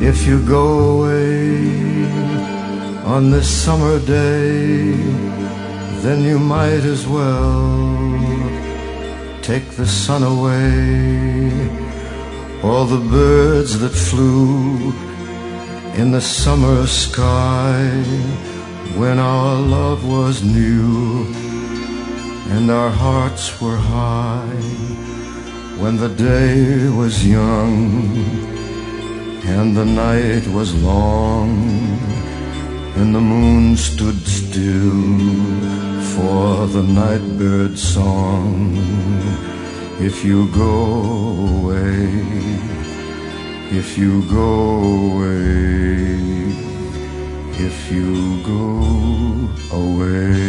If you go away on this summer day, then you might as well take the sun away. All the birds that flew in the summer sky when our love was new and our hearts were high, when the day was young and the night was long, and the moon stood still for the nightbird's song. If you go away, if you go away, if you go away,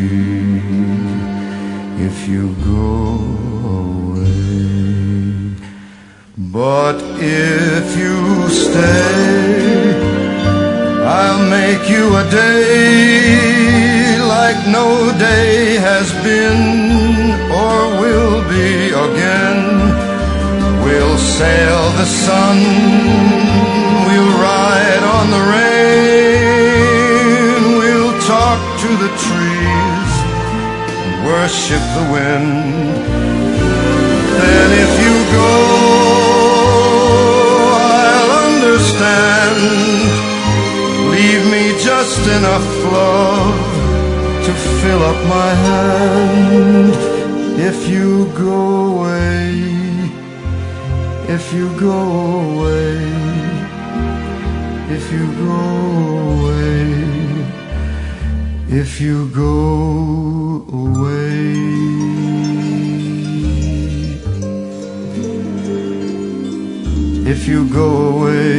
if you go away. But if you stay, I'll make you a day like no day has been or will be again. We'll sail the sun, we'll ride on the rain, we'll talk to the trees and worship the wind. Then if you go, I'll understand. Leave me just enough love to fill up my hand. If you go away, if you go away, if you go away, if you go away. If you go away,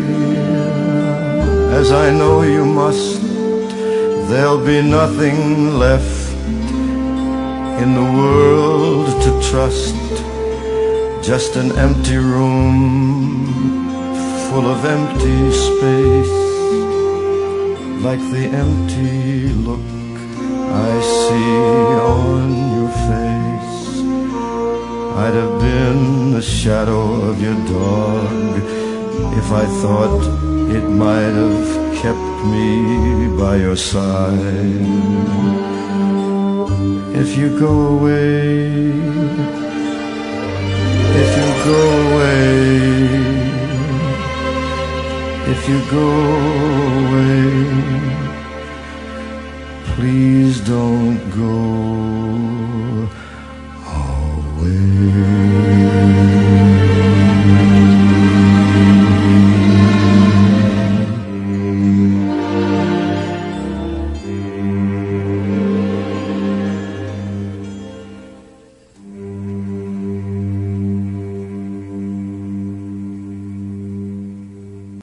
as I know you must, there'll be nothing left in the world to trust. Just an empty room full of empty space, like the empty look I see on your face. I'd have been the shadow of your dog if I thought it might have kept me by your side. If you go away, if you go away, if you go away, please don't go away.